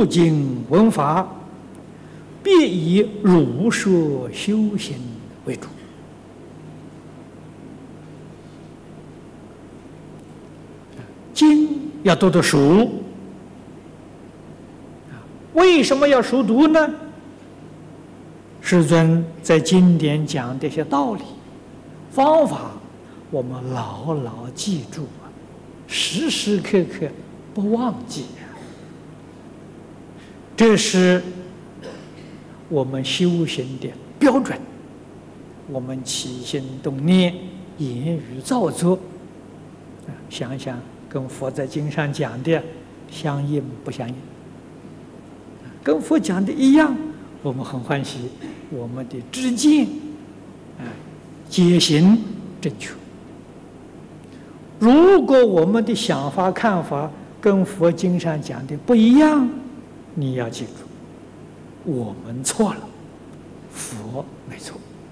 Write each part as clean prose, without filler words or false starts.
经闻法，必以儒说修行为主。经要多多熟，为什么要熟读呢？世尊在经典讲这些道理、方法，我们牢牢记住啊，时时刻刻不忘记啊。这是我们修行的标准。我们起心动念、言语造作，想想跟佛在经上讲的相应不相应？跟佛讲的一样，我们很欢喜，我们的知见解行正确。如果我们的想法看法跟佛经上讲的不一样，你要记住，我们错了，佛没错。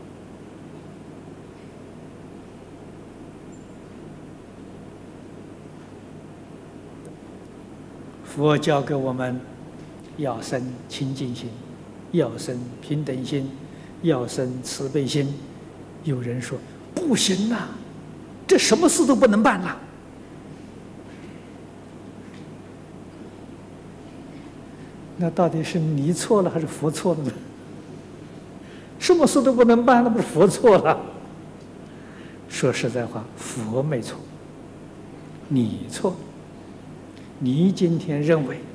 佛教给我们要生清净心，要生平等心，要生慈悲心。有人说不行啊，这什么事都不能办了。那到底是你错了还是佛错了呢？什么事都不能办，那不是佛错了？说实在话，佛没错，你错。你今天认为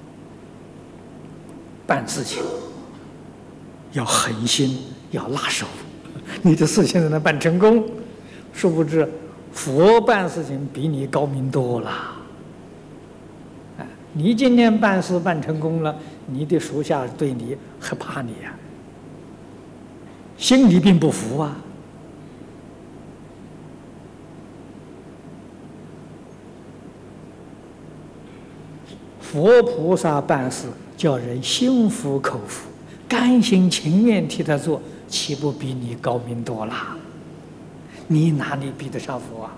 办事情要狠心，要拉手，你的事情才能办成功。殊不知，佛办事情比你高明多了。你今天办事办成功了，你的属下对你还怕你呀？心里并不服啊。佛菩萨办事叫人心服口服，甘心情愿替他做，岂不比你高明多了？你哪里比得上佛啊？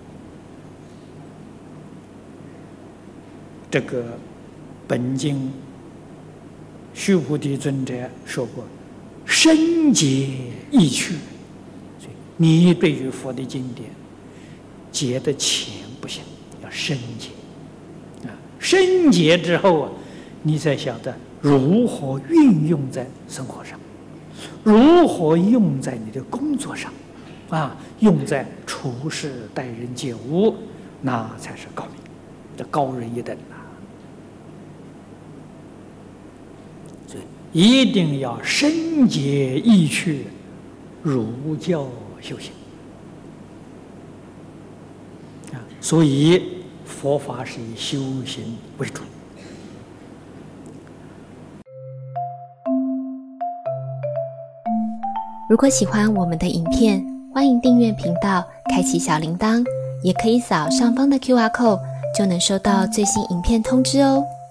这个本经须菩提尊者说过，深解意趣。所以你对于佛的经典解得浅不行，要深解。深解之后啊，你才晓得如何运用在生活上，如何用在你的工作上，用在处事待人接物，那才是高明，这高人一等啊！所以一定要深解意趣，儒教修行所以佛法是以修行为主。 如果喜欢我们的影片，欢迎订阅频道，开启小铃铛，也可以扫上方的 QR code，就能收到最新影片通知哦。